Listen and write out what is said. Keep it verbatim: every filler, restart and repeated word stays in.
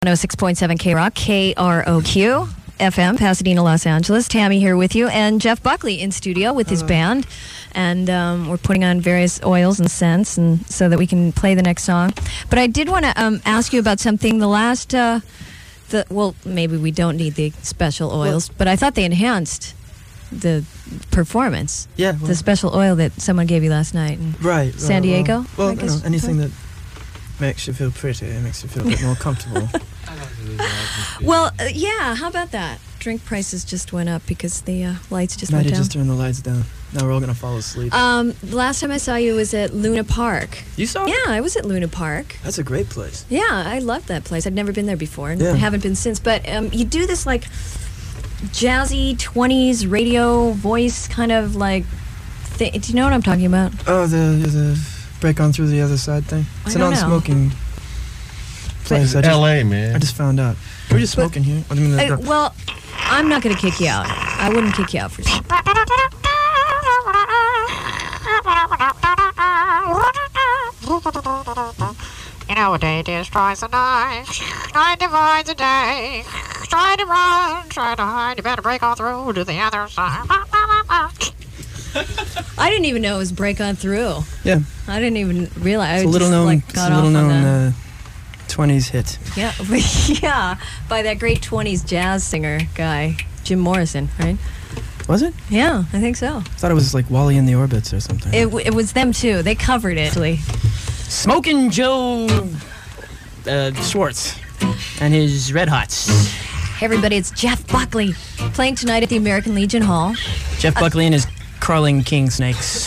one oh six point seven K-Rock, K R O Q, F M, Pasadena, Los Angeles. Tammy here with you, and Jeff Buckley in studio with his band. And um, we're putting on various oils and scents and so that we can play the next song. But I did want to um, ask you about something. The last, uh, the well, maybe we don't need the special oils, well, but I thought they enhanced the performance. Yeah. Well, the special oil that someone gave you last night in right, San right, Diego? Well, I well you know, anything that makes you feel pretty, it makes you feel a bit more comfortable. Well, uh, yeah, how about that? Drink prices just went up because the uh, lights just Maddie went down. just turned the lights down. Now we're all going to fall asleep. Um, the last time I saw you was at Luna Park. You saw Yeah, it? I was at Luna Park. That's a great place. Yeah, I loved that place. I'd never been there before, and Yeah. I haven't been since. But um, you do this, like, jazzy twenties radio voice kind of, like, thing. Do you know what I'm talking about? Oh, the the break on through the other side thing? It's I an don't know. unsmoking place. I just, L A, man. I just found out. We're just But- smoking here. What do you mean? I, that- well, I'm not going to kick you out. I wouldn't kick you out for sure. You know, a day destroys a night, night divides a day. Try to run, try to hide, you better break on through to the other side. I didn't even know it was Break On Through. yeah. I didn't even realize. It's I a little just, known, like, it's got a little off on known the- uh, twenties hit. Yeah, but yeah, by that great twenties jazz singer guy, Jim Morrison, right? Was it? Yeah, I think so. I thought it was like Wally in the Orbits or something. It, w- it was them too. They covered it. Actually. Smoking Joe uh, Schwartz and his Red Hots. Hey everybody, it's Jeff Buckley playing tonight at the American Legion Hall. Jeff Buckley and his crawling king snakes.